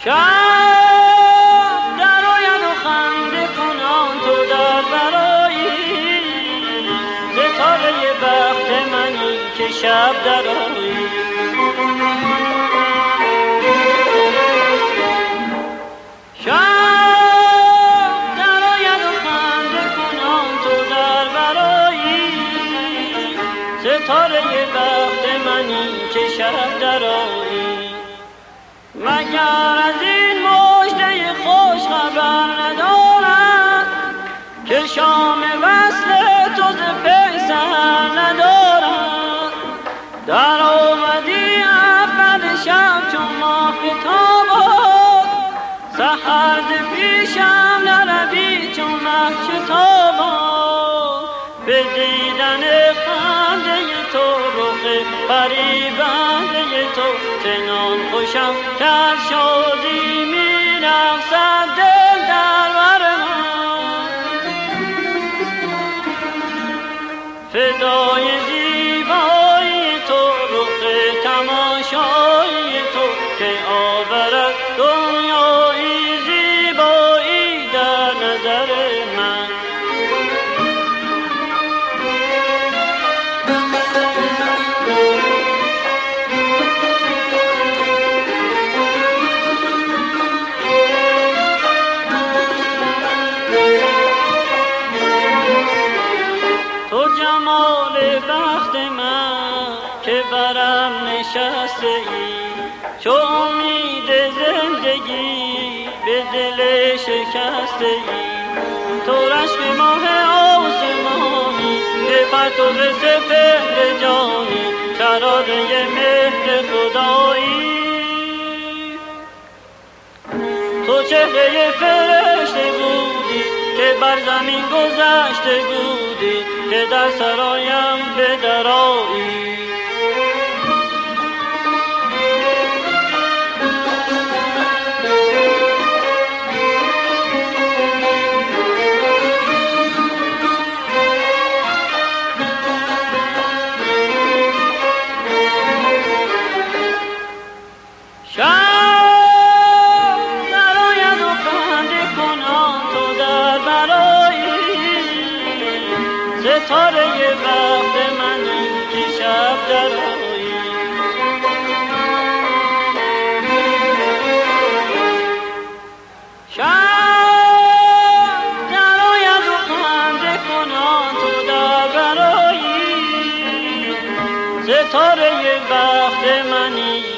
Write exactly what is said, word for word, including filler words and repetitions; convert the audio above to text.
شب در آید و خنده کنان تو در برایی، ستاره بخت منی که شب در آیی. شب در آید و خنده کنان تو در برایی، ستاره بخت منی که شب در آیی. مگر از این مژده خوش خبر ندارد که شام وصل تو ز پی سر ندارد. در آمدی اول شب چون ماه تابان، سحر ز پیشم نروی چون مه شتابان. به دیدن خنده تو رخ فریبنده تو چنان خوشم که از شادی می رقصد دل در بر من. فدای زیبایی تو رخ تماشایی تو که آورد دنیایی زیبایی در نظر من. جمال بخت من که برم نشسته ای، چو امید زندگی به دل شکسته ای. تو رشک ماه آسمانی که پرتو سپهر جانی، شراره مهر خدایی. تو چهره فرشته بودی که بر زمین گذشته بودی، که در سرایم به درایی. ستاره بخت منی که شب در آیی. شب در آید و خنده کنان تو در برایی، ستاره بخت منی